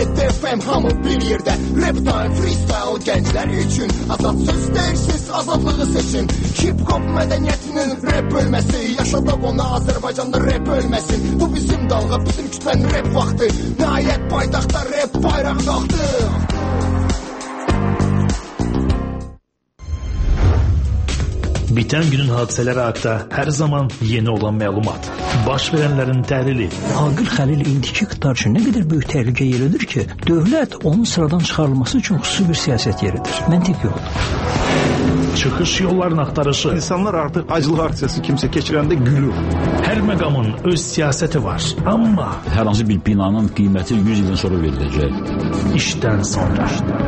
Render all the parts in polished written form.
97 FM hamı bir yerdə. Rap time, freestyle gənclər üçün. Azad söz dəyişsiz, azadlığı seçin. Hip-hop mədəniyyətinin rap bölməsi. Yaşadaq ona Azərbaycanda rap ölməsin. Bu bizim dalğa, bizim kütlənin rap vaxtı. Nəhayət paytaxtda rap bayraq qalxdı. Biten günün hadisələri haqqında hər zaman yeni olan məlumat, baş verənlərin təhlili. Aqil Xəlil indiki iqtidar üçün nə qədər böyük təhlükə yeridir ki, dövlət onun sıradan çıxarılması üçün xüsusi bir siyasət yeridir. Məntiq yoldur. Çıxış yollarının axtarışı. İnsanlar artıq acılıq aksiyası kimsə keçirəndə gülür. Hər məqamın öz siyasəti var, amma hər hansı bir binanın qiyməti 100 ildən sonra veriləcək. İşdən sonra.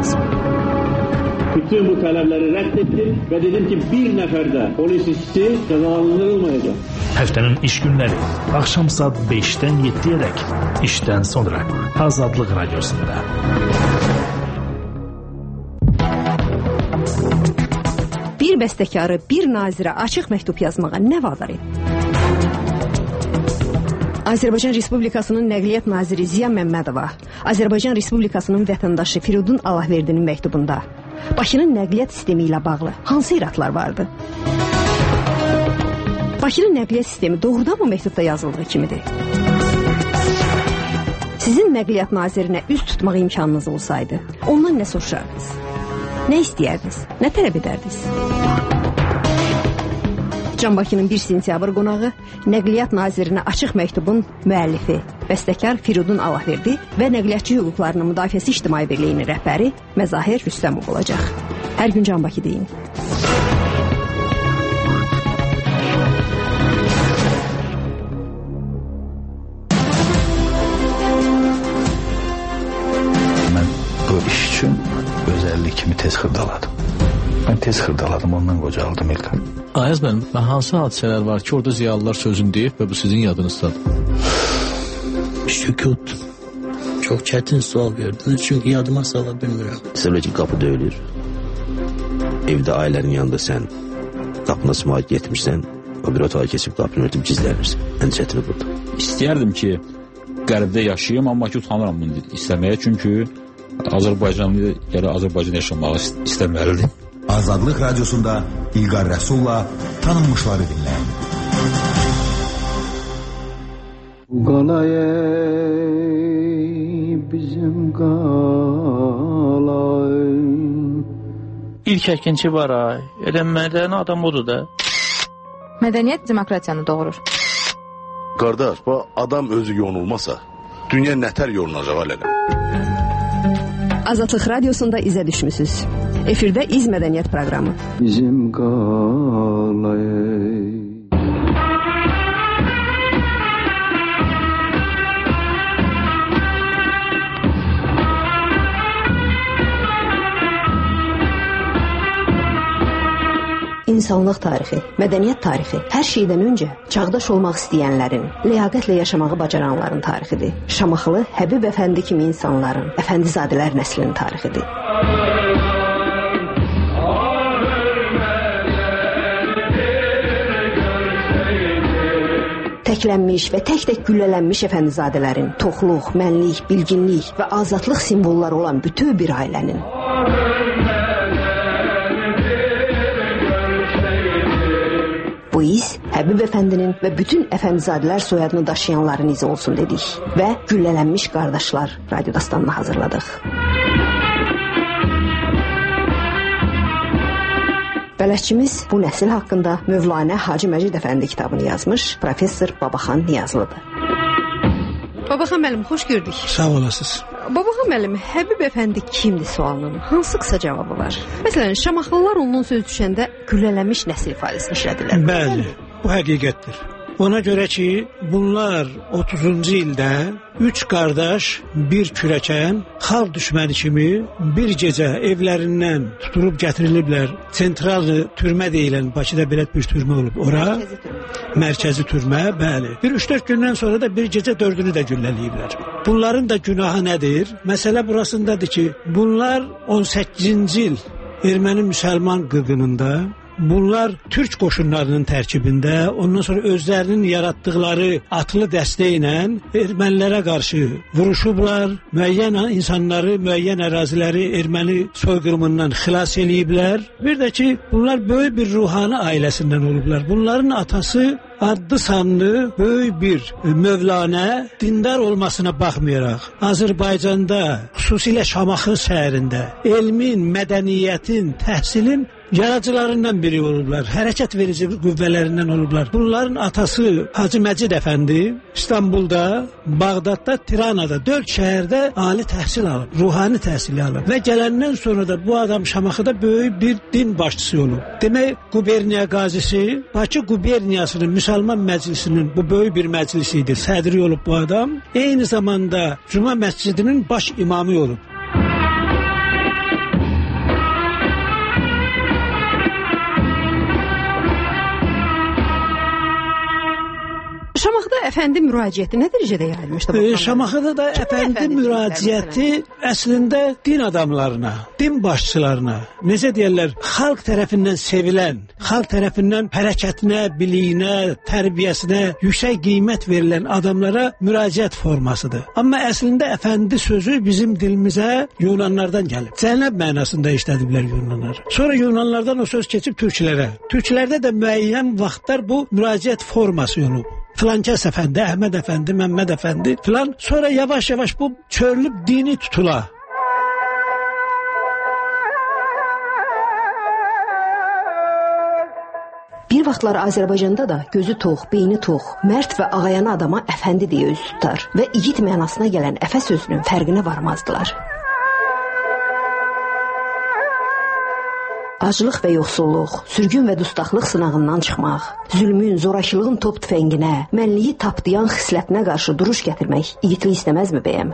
Bütün bu tələbləri rədd etdim və dedim ki, bir nəfər də polis işçisi cəzalandırılmayacaq. Həftənin iş günləri axşam saat 5-dən 7-yədək işdən sonra Azadlıq Radiosunda. Bir bəstəkarı, bir nazirə açıq məktub yazmağa nə vadar etdi? Azərbaycan Respublikasının Nəqliyyat Naziri Ziya Məmmədova Azərbaycan Respublikasının vətəndaşı Firudun Allahverdinin məktubunda Bakının nəqliyyat sistemi ilə bağlı hansı iradlar vardı? Bakının nəqliyyat sistemi doğrudan mı məktubda yazıldığı kimidir? Sizin nəqliyyat nazirinə üz tutmaq imkanınız olsaydı, ondan nə soruşardınız? Nə istəyərdiniz? Nə tələb edərdiniz? Can Bakının 1 sentyabr qonağı Nəqliyyat Nazirinə açıq məktubun müəllifi, bəstəkar Firudun Allahverdi və Nəqliyyatçı Hüquqlarının Müdafiəsi İctimai Birliyinin rəhbəri Məzahir Rüstəmov olacaq. Hər gün Can Bakı deyin. Mən bu iş üçün özəllik kimi tez xırdaladım. Mən tez xırdaladım, ondan qocaldım İlqar. Ayaz mənim, hansı hadisələr var ki, orada ziyalılar sözünü deyib və bu sizin yadınızdadır? Sükut. Çox çətin sual verdiniz, çünki yadıma sala bilmirəm. Səbəb ki, qapı döyülür. Evdə ailənin yanında sən qapına sımaq getmişsən, o bir otağa keçib qapını örtüb gizlənirsən. Ən çətini budur. İstəyərdim ki, qərbdə yaşayayım, amma ki, utanıram bunu istəməyə, çünki Azərbaycanlı yəni Azərbaycan yaşamağı istəməlidir. Azadlıq Radiosunda İlqar Rəsulla tanınmışları dinləyin. Qalay bizim qalay. İlk əkinçi var ay. Elə mədəni adam odur da. Mədəniyyət demokratiyanı doğurur. Qardaş, bu adam özü yonulmasa, dünya nətər yolunacaq alələ? Azadlıq Radiosunda izə düşmüsünüz. Efirdə İz Mədəniyyət proqramı. Bizim qalay. İnsanlıq tarixi, mədəniyyət tarixi, hər şeydən öncə çağdaş olmaq istəyənlərin, ləyaqətlə yaşamağı bacaranların tarixidir. Şamaxılı Həbib Əfəndi kimi insanların, Əfəndizadələr nəslinin tarixidir. Təklənmiş və tək-tək güllələnmiş əfəndizadələrin toxluq, mənlik, bilginlik və azadlıq simvolları olan bütün bir ailənin. Bu iz Həbib Əfəndinin və bütün əfəndizadələr soyadını daşıyanların izi olsun dedik və güllələnmiş qardaşlar radio dastanını hazırladıq. Bələdçimiz bu nəsil haqqında Mövlanə Hacı Məcid Əfəndi kitabını yazmış Professor Babaxan Niyazlıdır. Babaxan müəllim, xoş gördük. Sağ olasınız. Babaxan müəllim, Həbib Əfəndi kimdir sualının hansı qısa cavabı var? Məsələn, Şamaxılılar ondan söz düşəndə güllələnmiş nəsil ifadəsini işlədirlər. Bəli, bu həqiqətdir. Ona görə ki, bunlar 30-cu ildə 3 qardaş, bir kürəkən, xalq düşməni kimi bir gecə evlərindən tutulub gətiriliblər. Sentral türmə deyilən, Bakıda belə bir türmə olub. Ora mərkəzi türmə, bəli. Bir 3-4 gündən sonra da bir gecə 4-ünü də güllələyiblər. Bunların da günahı nədir? Məsələ burasındadır ki, bunlar 18-ci il erməni-müsəlman qırğınında bunlar türk qoşunlarının tərkibində, ondan sonra özlərinin yaratdıqları atlı dəstə ilə ermənilərə qarşı vuruşublar, müəyyən insanları, müəyyən əraziləri erməni soyqırımından xilas eləyiblər. Bir də ki, bunlar böyük bir ruhani ailəsindən olublar. Bunların atası adlı sanlı böyük bir mövlanə, dindar olmasına baxmayaraq Azərbaycanda, xüsusilə Şamaxı şəhərində elmin, mədəniyyətin, təhsilin yaradıcılarından biri olublar. Hərəkət verici qüvvələrindən olublar. Bunların atası Hacı Məcid Əfəndi İstanbulda, Bağdadda, Tiranada 4 şəhərdə ali təhsil alıb, ruhani təhsili alıb və gələndən sonra da bu adam Şamaxıda böyük bir din başçısı olub. Demək, quberniya qazisi, Bakı quberniyasının Müsəlman Məclisinin bu böyük bir məclisi idi. Sədri olub bu adam. Eyni zamanda Cuma məscidinin baş imamı olub. Şamaxıda əfəndi müraciəti nə dərəcədə yayılmışdı? Şamaxıda da əfəndi müraciəti əslində din adamlarına, din başçılarına, necə deyirlər, xalq tərəfindən sevilən, xalq tərəfindən hərəkətinə, biliyinə, tərbiyəsinə yüksək qiymət verilən adamlara müraciət formasıdır. Amma əslində əfəndi sözü bizim dilimizə Yunanlardan gəlib. Cənab mənasında işlədiblər Yunanlar. Sonra Yunanlardan o söz keçib türklərə. Türklərdə də müəyyən vaxtlar bu müraciət forması olub. Filankəs əfəndi, Əhməd əfəndi, Məmməd əfəndi filan. Sonra yavaş-yavaş bu çörülüb dini tutula. Bir vaxtlar Azərbaycanda da gözü tox, beyni tox, mərd və ağayana adama əfəndi deyə üz tutar və igid mənasına gələn əfə sözünün fərqinə varmazdılar. Aclıq və yoxsulluq, sürgün və dustaqlıq sınağından çıxmaq, zülmün, zorakılığın top tüfənginə, mənliyi tapdayan xislətinə qarşı duruş gətirmək igidlik istəməzmi bəyəm?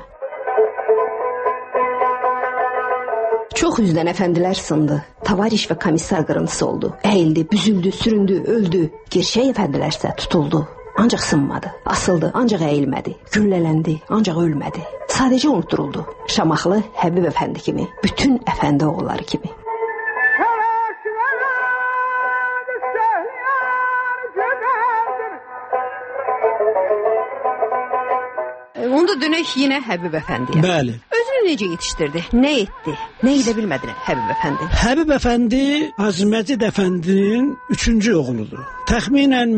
Çox üzdən əfəndilər sındı, tavariş və komissar qırıntısı oldu. Əyildi, büzüldü, süründü, öldü. Gerçək əfəndilərsə tutuldu, ancaq sınmadı. Asıldı, ancaq əyilmədi. Güllələndi, ancaq ölmədi. Sadəcə unutturuldu. Şamaxlı Həbib əfəndi kimi, bütün əfəndi oğulları kimi. Onda dönək yenə Həbib əfəndiyə. Bəli. Özünü necə yetişdirdi? Nə etdi? Nə edə bilmədi Həbib əfəndi? Həbib əfəndi Hacı Məcid əfəndinin 3-cü oğludur. Təxminən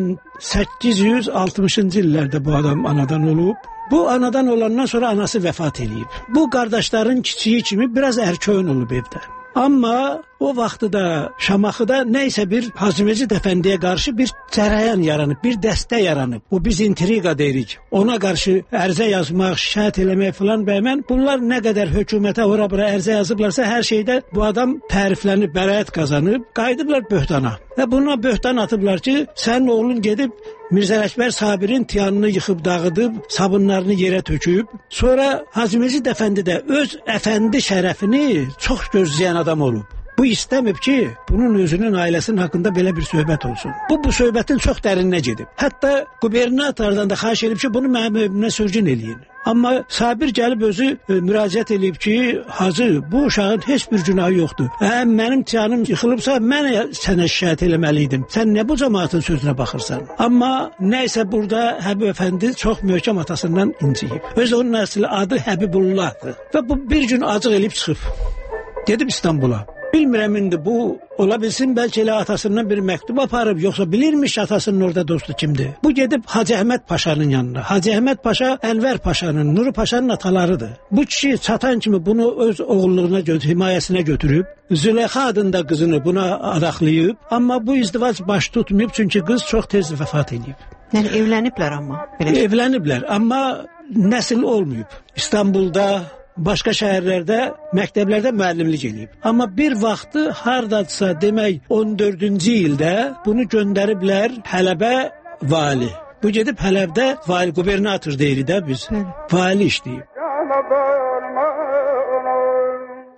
1860-cı illərdə bu adam anadan olub. Bu anadan olandan sonra anası vəfat eləyib. Bu qardaşların kiçiyi kimi biraz ərköyün olub evdə. Amma o vaxtda Şamaxıda nəysə bir Hacı Məcid əfəndiyə qarşı bir cərəyan yaranıb, bir dəstə yaranıb. Bu biz intriqa deyirik. Ona qarşı ərizə yazmaq, şikayət eləmək filan bəyəm. Bunlar nə qədər hökumətə ora-bura ərizə yazıblarsa hər şeydə bu adam təriflənib, bəraət qazanıb, qayıdıblar böhtana. Və buna böhtan atıblar ki, sənin oğlun gedib Mirzə Əkbər Sabirin tiyanını yıxıb dağıdıb, sabunlarını yerə töküb. Sonra Hacı Məcid əfəndi də öz əfəndi şərəfini çox gözləyən adam olub. Bu istəmib ki, bunun özünün ailəsinin haqqında belə bir söhbət olsun. Bu söhbətin çox dərinə gedib. Hətta qubernatordan da xahiş edib ki, bunu mənim evimə sürgün eləyin. Amma Sabir gəlib özü müraciət edib ki, Hacı, bu uşağın heç bir günahı yoxdur. Mənim tiyanım yıxılıbsa, mən sənə şikayət eləməliydim. Sən nə bu cəmaatın sözünə baxırsan? Amma nəysə burada Həbib əfəndi çox möhkəm atasından inciyib. Öz onun əsli adı Həbibullahdır. Və bu bir gün acıq eləyib çıxıb. Gedib İstanbula. Bilmirəm indi bu ola bilsin, bəlkə elə atasından bir məktub aparıb, yoxsa bilirmiş atasının orada dostu kimdir. Bu gedib Hacı Əhməd Paşanın yanına. Hacı Əhməd Paşa Ənvər Paşanın, Nuru Paşanın atalarıdır. Bu kişi çatan kimi bunu öz oğulluğuna, himayəsinə götürüb, Züleyxa adında qızını buna adaqlayıb, amma bu izdivac baş tutmayıb, çünki qız çox tez vəfat edib. Yəni evləniblər amma. Evləniblər, amma nəsil olmayıb. İstanbulda, başqa şəhərlərdə, məktəblərdə müəllimlik eləyib. Amma bir vaxtı hardadsa demək 14-cü ildə bunu göndəriblər Hələbə vali. Bu gedib Hələbdə vali, qubernator deyirik də biz. Vali işləyib.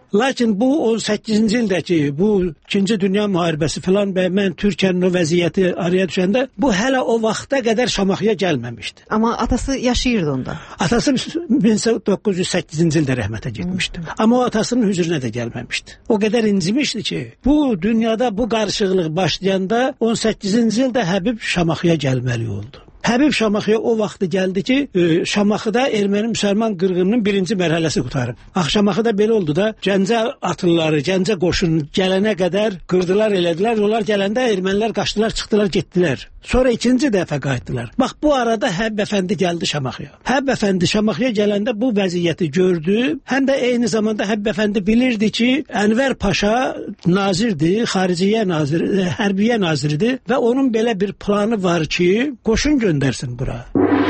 Lakin bu 18-ci ildəki bu 2-ci Dünya müharibəsi filan və mən Türkiyənin o vəziyyəti araya düşəndə bu hələ o vaxta qədər Şamaxıya gəlməmişdi. Amma atası yaşayırdı onda. Atası 1908-ci ildə rəhmətə getmişdi. Amma o atasının hüzuruna da gəlməmişdi. O qədər incimişdi ki, bu dünyada bu qarışıqlıq başlayanda 18-ci ildə Həbib Şamaxıya gəlməli oldu. Həbib Şamaxıya o vaxtı gəldi ki, Şamaxıda erməni-müsəlman qırğınının birinci mərhələsi qutarıb. Şamaxıda belə oldu da, Gəncə atlıları, Gəncə qoşunu gələnə qədər qırdılar, elədilər. Onlar gələndə ermənilər qaçdılar, çıxdılar, getdilər. Sonra ikinci dəfə qayıtdılar. Bax, bu arada Həbib əfəndi gəldi Şamaxıya. Həbib əfəndi Şamaxıya gələndə bu vəziyyəti gördü. Həm də eyni zamanda Həbib əfəndi bilirdi ki, Ənvər Paşa nazirdir, xariciyyə naziri, hərbiyə naziridir və onun belə bir planı var ki, qoşun göndərsin bura.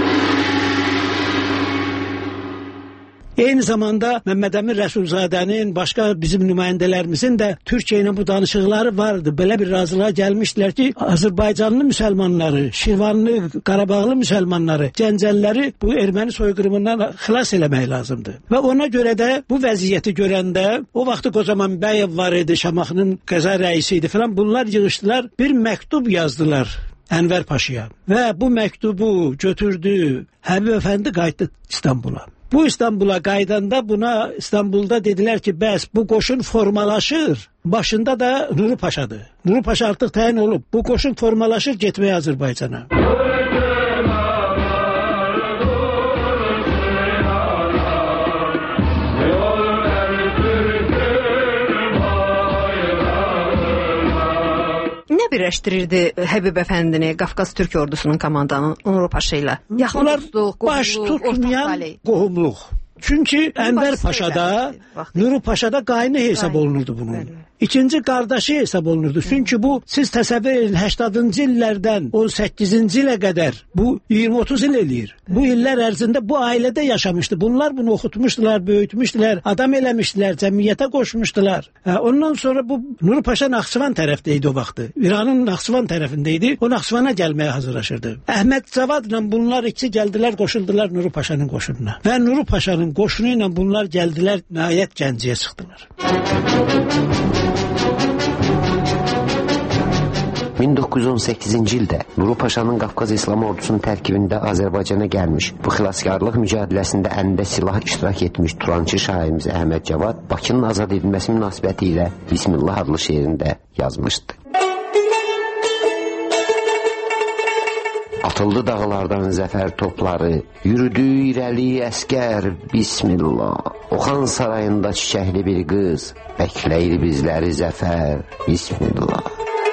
Eyni zamanda Məmməd Əmin Rəsulzadənin, başqa bizim nümayəndələrimizin də Türkiyə ilə bu danışıqları vardı. Belə bir razılığa gəlmişdilər ki, Azərbaycanlı müsəlmanları, Şirvanlı, Qarabağlı müsəlmanları, Gəncəliləri bu erməni soyqırımından xilas eləmək lazımdır. Və ona görə də bu vəziyyəti görəndə, o vaxtı Qocaman Bəyev var idi, Şamaxının qəza rəisi idi filan, bunlar yığışdılar, bir məktub yazdılar Ənvər Paşaya. Və bu məktubu götürdü, Həbib əfəndi qayıtdı İstanbula. Bu İstanbula qaydanda buna İstanbulda dedilər ki, bəs bu qoşun formalaşır. Başında da Nuru Paşadır. Nuru Paşa artıq təyin olub. Bu qoşun formalaşır getməyə Azərbaycana. Nə birləşdirirdi Həbib əfəndini Qafqaz Türk ordusunun komandanı Nuru Paşa ilə? Yaxın dostluq, baş tutmayan qohumluq. Çünki Ənvər Paşada, Nuru Paşada qaynı hesab olunurdu bunun. İkinci qardaşı hesab olunurdu. Çünki bu, siz təsəvvür edin, 80-cı illərdən 18-ci ilə qədər, bu 20-30 il eləyir. Bu illər ərzində bu ailədə yaşamışdı. Bunlar bunu oxutmuşdular, böyütmüşdülər, adam eləmişdilər, cəmiyyətə qoşmuşdular. Ondan sonra bu Nuru Paşa Naxçıvan tərəfdəydi o vaxtı. İranın Naxçıvan tərəfindəydi. O Naxçıvana gəlməyə hazırlaşırdı. Əhməd Cavadla bunlar ikisi gəldilər, qoşuldular Nuru Paşanın qoşununa. Və Nuru Paşanın qoşunu ilə bunlar gəldilər, nəhayət Gəncəyə çıxdılar. 1918-ci ildə Nuru Paşanın Qafqaz İslam ordusunun tərkibində Azərbaycana gəlmiş, bu xilaskarlıq mücadiləsində əlində silah iştirak etmiş Turançı şairimiz Əhməd Cavad Bakının azad edilməsi münasibəti ilə Bismillah adlı şeirində yazmışdı. Atıldı dağlardan zəfər topları, yürüdü irəli əskər, Bismillah. Oxan sarayında çiçəkli bir qız, bəkləyir bizləri zəfər, Bismillah.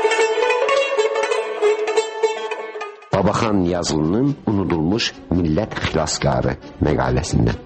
Babaxan yazılının unudulmuş millət xilaskarı məqaləsindən.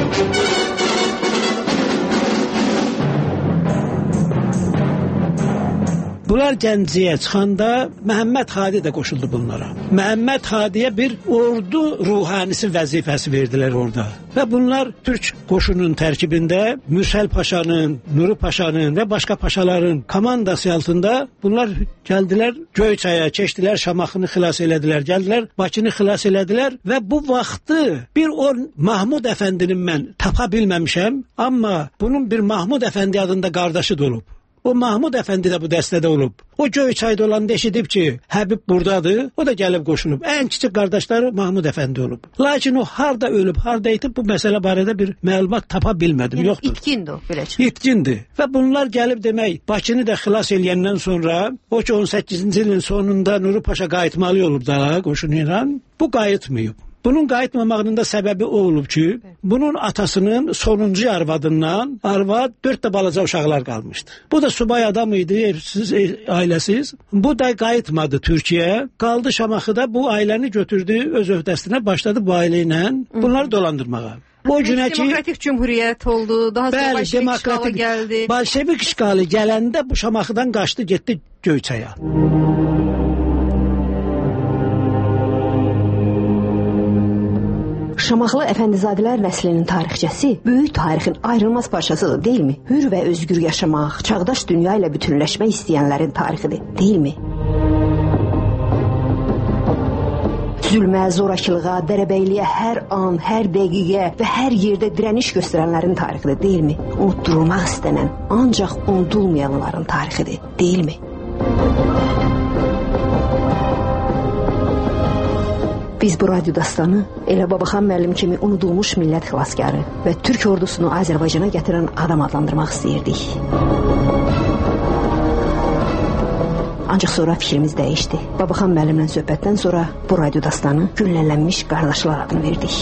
Bunlar Gəncəyə çıxanda Məhəmməd Hadi də qoşuldu bunlara. Məhəmməd Hadiyə bir ordu ruhanisi vəzifəsi verdilər orada. Və bunlar Türk qoşunun tərkibində Mürsəl Paşanın, Nuru Paşanın və başqa paşaların komandası altında bunlar gəldilər Göyçaya, keçdilər, Şamaxını xilas elədilər, gəldilər, Bakını xilas elədilər və bu vaxtı bir o Mahmud Əfəndinin mən tapa bilməmişəm, amma bunun bir Mahmud Əfəndi adında qardaşı da olub. O Mahmud Əfəndi də bu dəstədə olub. O Göyçayda olanda eşidib ki, Həbib buradadır, o da gəlib qoşulub. Ən kiçik qardaşları Mahmud Əfəndi olub. Lakin o harda ölüb, harda itib bu məsələ barədə bir məlumat tapa bilmədim, yəni, yoxdur. İtkindir o, belə çıxır. İtkindir. Və bunlar gəlib demək, Bakını da xilas eləyəndən sonra, o ki 18-ci ilin sonunda Nuru Paşa qayıtmalı olub da qoşunuyla, bu qayıtmayıb. Bunun qayıtmamağının da səbəbi o olub ki, bunun atasının sonuncu arvadından, arvad 4 də balaca uşaqlar qalmışdı. Bu da subay adam idi, evsiz, ailəsiz. Bu da qayıtmadı Türkiyəyə, qaldı Şamaxıda, bu ailəni götürdü, öz öhdəsinə başladı bu ailə ilə bunları dolandırmağa. O günə ki, demokratik cümhuriyyət oldu, daha sonra Bolşevik işğalı gəldi. Bolşevik işğalı gələndə bu Şamaxıdan qaçdı, getdi Göyçaya. Şamaxılı Əfəndizadələr nəslinin tarixçəsi böyük tarixin ayrılmaz parçasıdır, deyilmi? Hür və özgür yaşamaq, çağdaş dünya ilə bütünləşmək istəyənlərin tarixidir, deyilmi? zülmə, zorakılığa, dərəbəyliyə hər an, hər dəqiqə və hər yerdə dirəniş göstərənlərin tarixidir, deyilmi? Unutdurulmaq istənən, ancaq unudulmayanların tarixidir, deyilmi? Biz bu radyo dastanı elə Babaxan müəllim kimi unudulmuş millət xilaskarı və Türk ordusunu Azərbaycana gətirən adam adlandırmaq istəyirdik. Ancaq sonra fikrimiz dəyişdi. Babaxan müəllimlə söhbətdən sonra bu radyo dastanı güllələnmiş qardaşlar adını verdik.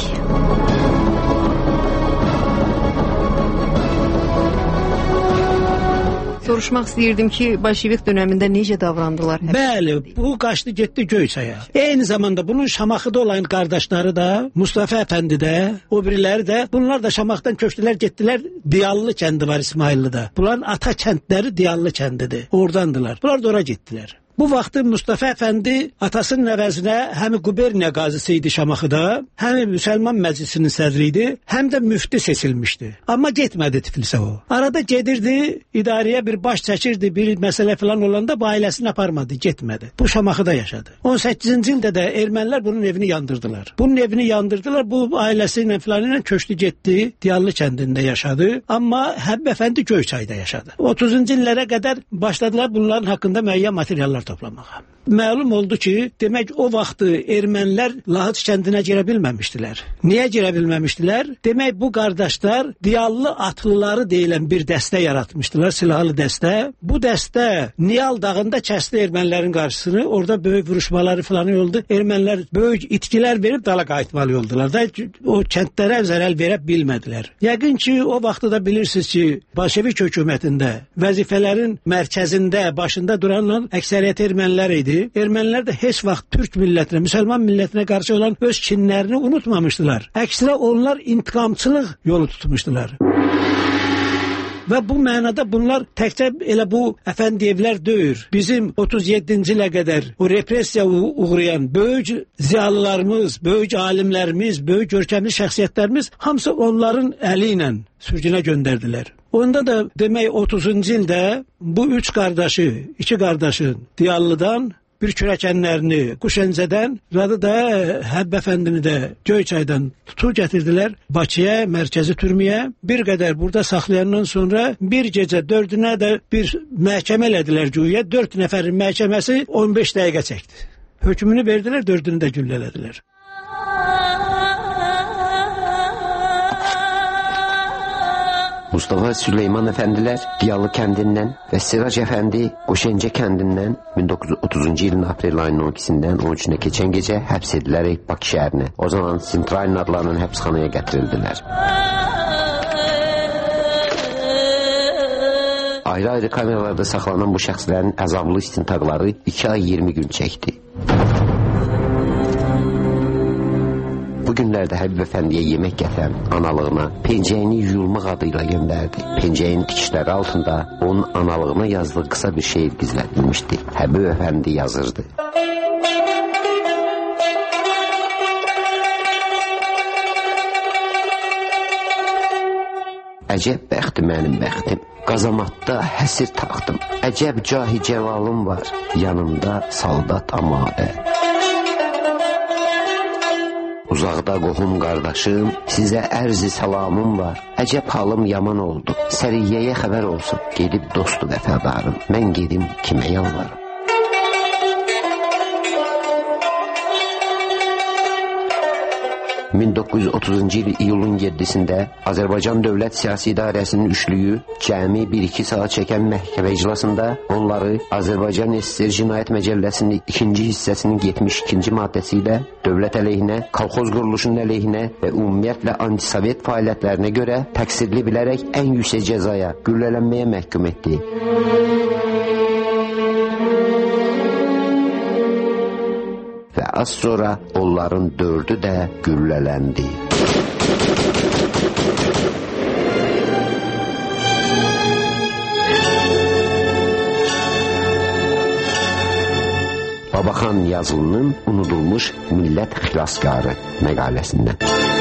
Soruşmaq istəyirdim ki, Bolşevik dönəmində necə davrandılar? Bəli, bu qaçdı getdi Göyçaya. Eyni zamanda bunun Şamaxıda olan qardaşları da, Mustafa Əfəndi də, o biriləri də, bunlar da Şamaxıdan köçdülər, getdilər. Diyallı kəndi var İsmaillidə. Bunların ata kəndləri Diyallı kəndidir. Oradandılar. Bunlar da ora getdilər. Bu vaxtı Mustafa Əfəndi atasının əvəzinə həm quberniya qazisi idi Şamaxıda, həm Müsəlman Məclisinin sədri idi, həm də müfti seçilmişdi. Amma getmədi Tiflisə o. Arada gedirdi, idarəyə bir baş çəkirdi, bir məsələ falan olanda bu ailəsini aparmadı, getmədi. Bu Şamaxıda yaşadı. 18-ci ildə də ermənilər bunun evini yandırdılar. Bunun evini yandırdılar, bu ailəsi ilə filan ilə köçdü getdi, Diyallı kəndində yaşadı, amma Həbib Əfəndi Göyçayda yaşadı. 30-cu illərə qədər başladılar bunların haqqında müəyyən materiallar toplamağa. Məlum oldu ki, demək o vaxtı ermənilər Lahıc kəndinə girə bilməmişdilər. Niyə girə bilməmişdilər? Demək bu qardaşlar Diyallı atlıları deyilən bir dəstə yaratmışdılar, silahlı dəstə. Bu dəstə Niyal dağında kəsdi ermənilərin qarşısını, orada böyük vuruşmaları falan oldu. Ermənilər böyük itkilər verib dala qayıtmalı oldular da, o kəndlərə zərər verə bilmədilər. Yəqin ki, o vaxtı da bilirsiniz ki, Bolşevik hökumətində vəzifələrin mərkəzində, başında duranlar əksəriyyət ermənilər idi. Ermənilər də heç vaxt Türk millətinə, müsəlman millətinə qarşı olan öz kinlərini unutmamışdılar. Əksinə onlar intiqamçılıq yolu tutmuşdular. Və bu mənada bunlar təkcə elə bu Əfəndiyevlər deyil. Bizim 37-ci ilə qədər o repressiya uğrayan böyük ziyalılarımız, böyük alimlərimiz, böyük görkəmli şəxsiyyətlərimiz hamısı onların əli ilə sürgünə göndərdilər. Onda da demək 30-cu ildə bu iki qardaşın Diyallıdan bir kürəkənlərini Quşəncədən, radı da Həbb Əfəndini də Göyçaydan tutub gətirdilər Bakıya, mərkəzi türməyə. Bir qədər burada saxlayandan sonra bir gecə 4-ünə də bir məhkəmə elədilər güya. 4 nəfərin məhkəməsi 15 dəqiqə çəkdi. Hökmünü verdilər, 4-ünü də güllələdilər. Mustafa Süleyman Əfəndilər Diyallı kəndindən və Sirac Əfəndi Qoşəncə kəndindən 1930-cu ilin aprel ayının 12-dən 13-nə keçən gecə həbs edilərək Bakı şəhərinə, o zaman Sintralin adlanan həbsxanaya gətirildilər. Ayrı-ayrı kameralarda saxlanan bu şəxslərin əzablı istintaqları 2 ay 20 gün çəkdi. Bu günlərdə Həbib Əfəndiyə yemək gətirən analığına pencəyini yuyulmaq adıyla göndərdi. Pencəyin tikişləri altında onun analığına yazdığı qısa bir şeir gizlədilmişdi. Həbib Əfəndi yazırdı. Əcəb bəxti mənim bəxtim, qazamatda həsir taxtım. Əcəb cahi cəvalım var, yanımda saldat amadə. Uzaqda qohum qardaşım, sizə ərzi salamım var. Əcəb halım yaman oldu, səriyyəyə xəbər olsun. Gedib dostu vəfadarım, mən gedim kimə yalvarım. 1930-cu il iyulun 7-sində Azərbaycan Dövlət Siyasi İdarəsinin üçlüyü cəmi 1-2 saat çəkən məhkəmə iclasında onları Azərbaycan SSR Cinayət Məcəlləsinin 2-ci hissəsinin 72-ci maddəsi ilə dövlət əleyhinə, kolxoz quruluşunun əleyhinə və ümumiyyətlə antisovet fəaliyyətlərinə görə təqsirli bilərək ən yüksək cəzaya, güllələnməyə məhkum etdi. Və az sonra onların 4-ü də güllələndi. Babaxan Yazılının unudulmuş millət xilaskarı məqaləsindən.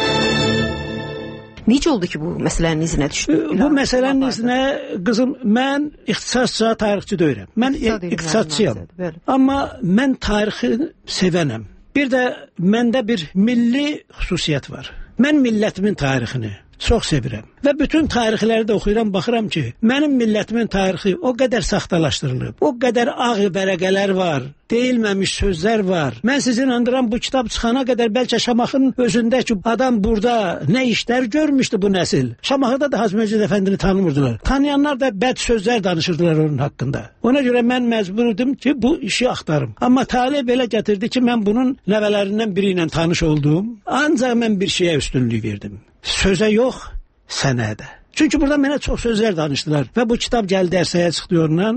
Necə oldu ki, bu məsələnin izinə düşdü? Bu məsələnin izinə, qızım, mən ixtisasca tarixçi deyirəm. Mən iqtisadçıyam. Amma mən tarixi sevənəm. Bir də məndə bir milli xüsusiyyət var. Mən millətimin tarixini çox sevirəm və bütün tarixləri də oxuyuram, baxıram ki, mənim millətimin tarixi o qədər saxtalaşdırılıb, o qədər ağ vərəqələr var, deyilməmiş sözlər var. Mən sizi inandıram, bu kitab çıxana qədər bəlkə Şamaxının özündə ki, adam burada nə işlər görmüşdü bu nəsil. Şamaxıda da Hacı Məcid Əfəndini tanımırdılar. Tanıyanlar da bəd sözlər danışırdılar onun haqqında. Ona görə mən məcbur idim ki, bu işi axtarım. Amma talih belə gətirdi ki, mən bunun nəvələrindən biri ilə tanış oldum. Ancaq mən bir şeyə üstünlük verdim. Sözə yox, sənədə. Çünki burada mənə çox sözlər danışdılar və bu kitab gəldi ərsəyə çıxdı ondan.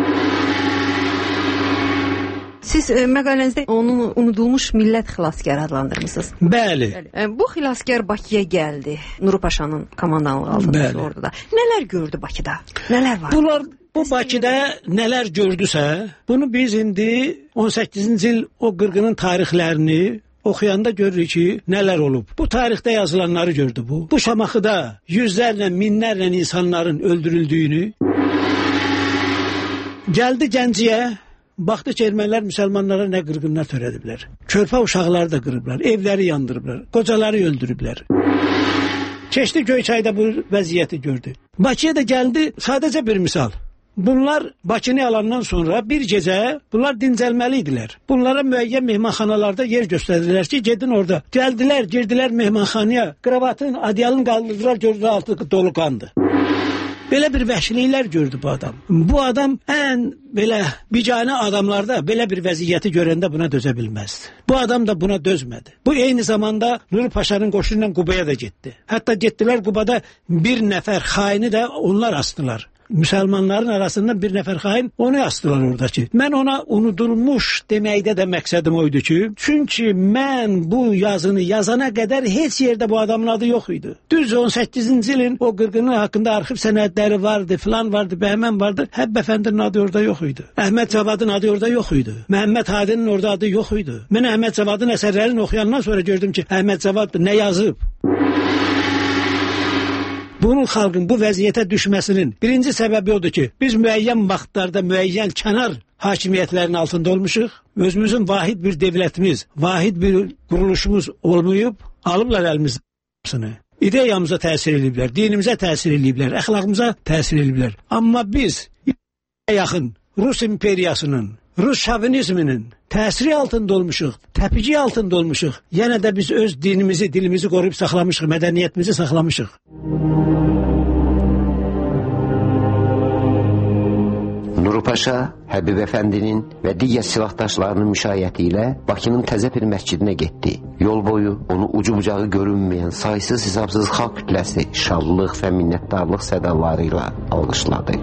Siz məqalənizdə onu unudulmuş millət xilaskarı adlandırmısınız. Bəli. Bu xilaskar Bakıya gəldi. Nuru Paşanın komandanlığı altında orduda. Nələr gördü Bakıda? Nələr var? Bunlar bu Bakıda nələr gördüsə, bunu biz indi 18-ci il o qırğının tarixlərini oxuyanda görürük ki, nələr olub. Bu tarixdə yazılanları gördü bu. Bu Şamaxıda yüzlərlə, minlərlə insanların öldürüldüyünü. Gəldi Gəncəyə, baxdı ki, ermənilər müsəlmanlara nə qırğınlar törədiblər. Körpə uşaqları da qırıblar, evləri yandırıblar, qocaları öldürüblər. Keçdi Göyçayda bu vəziyyəti gördü. Bakıya da gəldi, sadəcə bir misal. Bunlar Bakını alandan sonra bir gecə bunlar dincəlməli idilər. Bunlara müəyyən mehmanxanalarda yer göstərdilər ki, gedin orada. Gəldilər, girdilər mehmanxanaya, kravatın, adyalın qaldırdılar, gördülər altı dolu qandı. Belə bir vəhşiliklər gördü bu adam. Bu adam ən belə bicanə adamlarda belə bir vəziyyəti görəndə buna dözə bilməzdi. Bu adam da buna dözmədi. Bu eyni zamanda Nuri Paşanın qoşunu ilə Qubaya da getdi. Hətta getdilər Qubada bir nəfər xaini də onlar asdılar. Müsəlmanların arasından bir nəfər xain onu asdılar oradakı. Mən ona unudulmuş deməkdə də məqsədim oydu ki, çünki mən bu yazını yazana qədər heç yerdə bu adamın adı yox idi. Düz 18-ci ilin o qırğını haqqında arxiv sənədləri vardı, filan vardı, bəhmən vardı. Həbb Əfəndinin adı orada yox idi. Əhməd Cavadın adı orada yox idi. Məhəmməd Hadinin orada adı yox idi. Mən Əhməd Cavadın əsərlərini oxuyandan sonra gördüm ki, Əhməd Cavad nə yazıb. Bunun xalqın bu vəziyyətə düşməsinin birinci səbəbi odur ki, biz müəyyən vaxtlarda müəyyən kənar hakimiyyətlərin altında olmuşuq. Özümüzün vahid bir devlətimiz, vahid bir quruluşumuz olmayıb, alıblar əlimizdən. İdeyamıza təsir ediblər, dinimizə təsir ediblər, əxlaqımıza təsir ediblər. Amma biz yaxın Rus imperiyasının, Rus şovinizminin təsiri altında olmuşuq, təpici altında olmuşuq. Yenə də biz öz dinimizi, dilimizi qoruyub saxlamışıq, mədəniyyətimizi saxlamışıq. Nuru Paşa, Həbib Əfəndinin və digər silahdaşlarının müşayiəti ilə Bakının Təzəpir məscidinə getdi. Yol boyu onu ucu-bucağı görünməyən saysız hesabsız xalq kütləsi şadlıq və minnətdarlıq sədaları ilə alqışladı.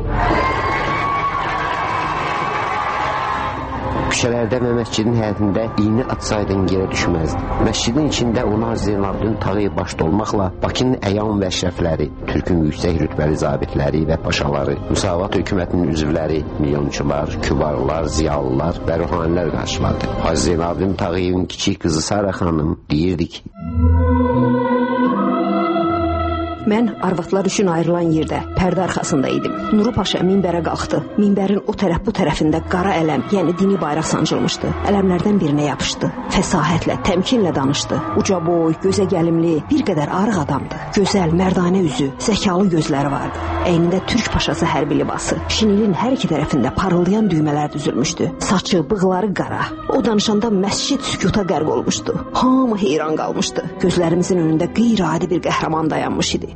Küçələrdə və məscidin həyətində iğni atsaydın yerə düşməzdi. Məscidin içində ona Zeynalabdin Tağıyev başda olmaqla Bakının əyan və əşrəfləri, Türkün yüksək rütbəli zabitləri və paşaları, Müsavat hökumətinin üzvləri, milyonçular, kübarlar, ziyalılar və ruhanilər qarşıladı. Hacı Zeynalabdin Tağıyevin kiçik qızı Sara xanım deyirdi ki, mən arvadlar üçün ayrılan yerdə pərdə arxasında idim. Nuru Paşa minbərə qalxdı. Minbərin o tərəf bu tərəfində qara ələm, yəni dini bayraq sancılmışdı. Ələmlərdən birinə yapışdı. Fəsahətlə, təmkinlə danışdı. Uca boy, gözə gəlimli, bir qədər arıq adamdı. Gözəl, mərdanə üzü, zəkalı gözləri vardı. Əynində Türk paşası hərbi libası. Şinilin hər iki tərəfində parıldayan düymələr düzülmüşdü. Saçı, bığları qara. O danışanda məscid sükuta qərq olmuşdu. Hamı heyran qalmışdı. Gözlərimizin önündə qeyri-adi bir qəhrəman dayanmış idi.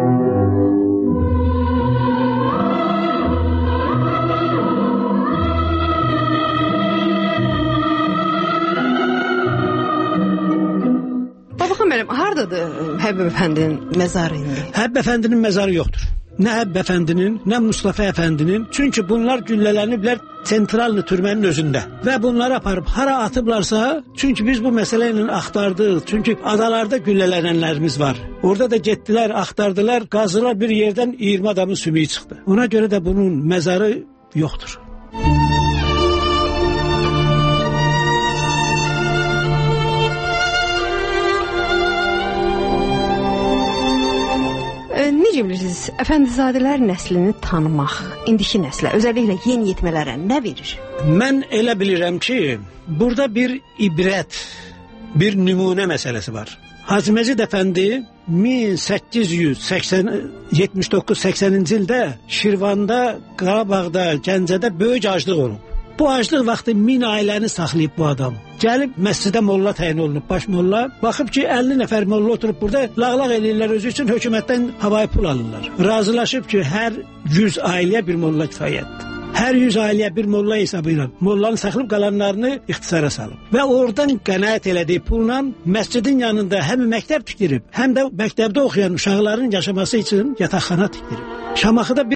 Hardadır Həbib Əfəndinin məzarı indi? Həbib Əfəndinin məzarı yoxdur. Nə Həbib Əfəndinin, nə Mustafa Əfəndinin. Çünki bunlar güllələniblər sentral türmənin özündə. Və bunları aparıb hara atıblarsa, çünki biz bu məsələ ilə axtardıq. Çünki adalarda güllələnənlərimiz var. Orada da getdilər, axtardılar, qazdılar, bir yerdən 20 adamın sümüyü çıxdı. Ona görə də bunun məzarı yoxdur. Necə bilirsiniz, Əfəndizadələr nəslini tanımaq, indiki nəslə, özəlliklə yeniyetmələrə nə verir? Mən elə bilirəm ki, burada bir ibrət, bir nümunə məsələsi var. Hacı Məcid Əfəndi 1879-80-ci ildə Şirvanda, Qarabağda, Gəncədə böyük aclıq olub. Bu aclıq vaxtı 1000 ailəni saxlayıb bu adam. Gəlib məscidə molla təyin olunub, baş molla. Baxıb ki, 50 nəfər molla oturub burada lağlaq eləyirlər özü üçün, hökumətdən havayı pul alırlar. Razılaşıb ki, hər 100 ailəyə bir molla kifayətdir. Hər 100 ailəyə bir molla hesabı ilə mollanı saxlayıb qalanlarını ixtisara salıb. Və oradan qənaət elədiyi pulla məscidin yanında həm məktəb tikdirib, həm də məktəbdə oxuyan uşaqların yaşaması üçün yataqxana tikdirib. Şamaxıda